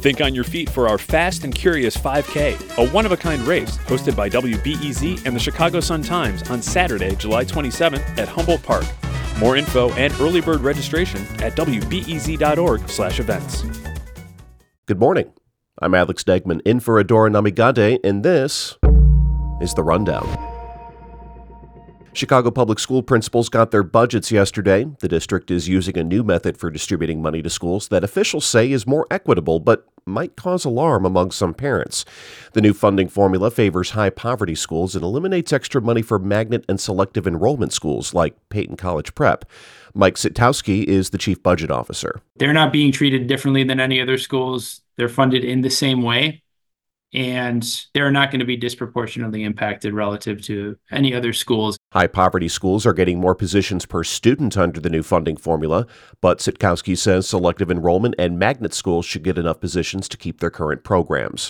Think on your feet for our Fast and Curious 5K, a one-of-a-kind race hosted by WBEZ and the Chicago Sun-Times on Saturday, July 27th at Humboldt Park. More info and early bird registration at wbez.org/events. Good morning. I'm Alex Degman in for Adora Namigade, and this is The Rundown. Chicago Public School principals got their budgets yesterday. The district is using a new method for distributing money to schools that officials say is more equitable, but might cause alarm among some parents. The new funding formula favors high-poverty schools and eliminates extra money for magnet and selective enrollment schools like Peyton College Prep. Mike Sitowski is the chief budget officer. They're not being treated differently than any other schools. They're funded in the same way, and they're not going to be disproportionately impacted relative to any other schools. High-poverty schools are getting more positions per student under the new funding formula, but Sitkowski says selective enrollment and magnet schools should get enough positions to keep their current programs.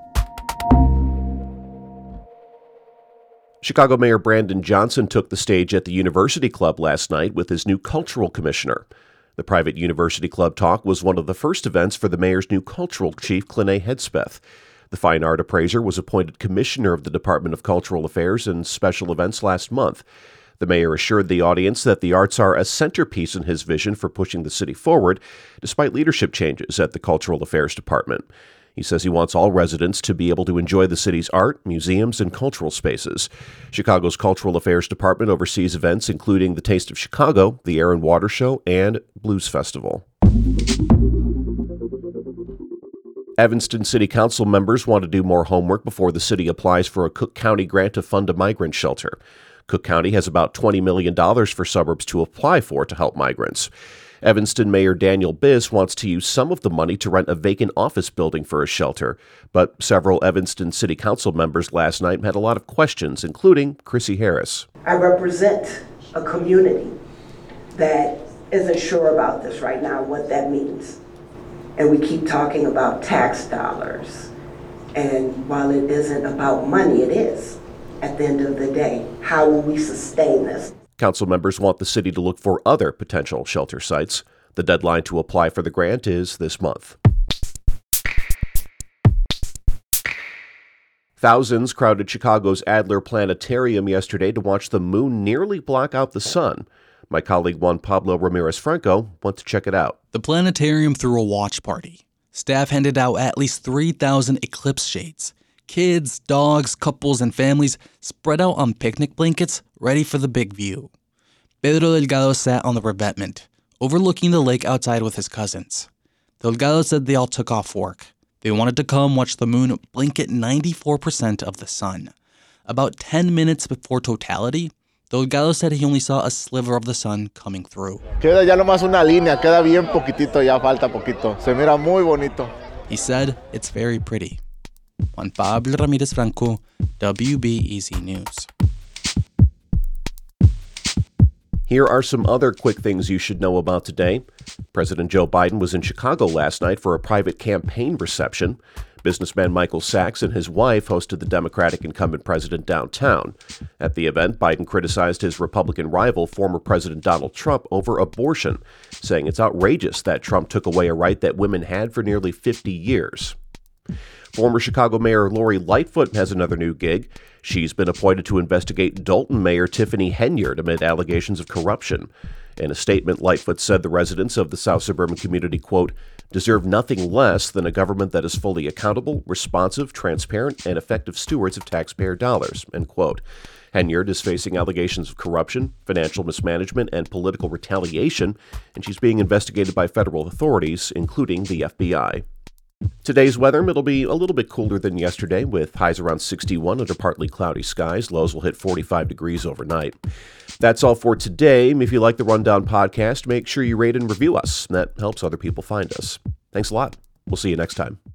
Chicago Mayor Brandon Johnson took the stage at the University Club last night with his new cultural commissioner. The private University Club talk was one of the first events for the mayor's new cultural chief, Clene Hedspeth. The fine art appraiser was appointed commissioner of the Department of Cultural Affairs and Special Events last month. The mayor assured the audience that the arts are a centerpiece in his vision for pushing the city forward, despite leadership changes at the Cultural Affairs Department. He says he wants all residents to be able to enjoy the city's art, museums, and cultural spaces. Chicago's Cultural Affairs Department oversees events including the Taste of Chicago, the Air and Water Show, and Blues Festival. Evanston City Council members want to do more homework before the city applies for a Cook County grant to fund a migrant shelter. Cook County has about $20 million for suburbs to apply for to help migrants. Evanston Mayor Daniel Biss wants to use some of the money to rent a vacant office building for a shelter, but several Evanston City Council members last night had a lot of questions, including Chrissy Harris. I represent a community that isn't sure about this right now, what that means. And we keep talking about tax dollars. And while it isn't about money, it is. At the end of the day, how will we sustain this? Council members want the city to look for other potential shelter sites. The deadline to apply for the grant is this month. Thousands crowded Chicago's Adler Planetarium yesterday to watch the moon nearly block out the sun. My colleague Juan Pablo Ramirez-Franco went to check it out. The planetarium threw a watch party. Staff handed out at least 3,000 eclipse shades. Kids, dogs, couples, and families spread out on picnic blankets, ready for the big view. Pedro Delgado sat on the revetment, overlooking the lake outside with his cousins. Delgado said they all took off work. They wanted to come watch the moon blink at 94% of the sun. About 10 minutes before totality, Delgado said he only saw a sliver of the sun coming through. Queda ya nomás una línea, queda bien poquitito, ya falta poquito. Se mira muy bonito. He said it's very pretty. Juan Pablo Ramirez Franco, WBEZ News. Here are some other quick things you should know about today. President Joe Biden was in Chicago last night for a private campaign reception. Businessman Michael Sachs and his wife hosted the Democratic incumbent president downtown. At the event, Biden criticized his Republican rival, former President Donald Trump, over abortion, saying it's outrageous that Trump took away a right that women had for nearly 50 years. Former Chicago Mayor Lori Lightfoot has another new gig. She's been appointed to investigate Dalton Mayor Tiffany Henyard amid allegations of corruption. In a statement, Lightfoot said the residents of the South Suburban community, quote, deserve nothing less than a government that is fully accountable, responsive, transparent, and effective stewards of taxpayer dollars, end quote. Henyard is facing allegations of corruption, financial mismanagement, and political retaliation, and she's being investigated by federal authorities, including the FBI. Today's weather, it'll be a little bit cooler than yesterday, with highs around 61 under partly cloudy skies. Lows will hit 45 degrees overnight. That's all for today. If you like the Rundown podcast, make sure you rate and review us. That helps other people find us. Thanks a lot. We'll see you next time.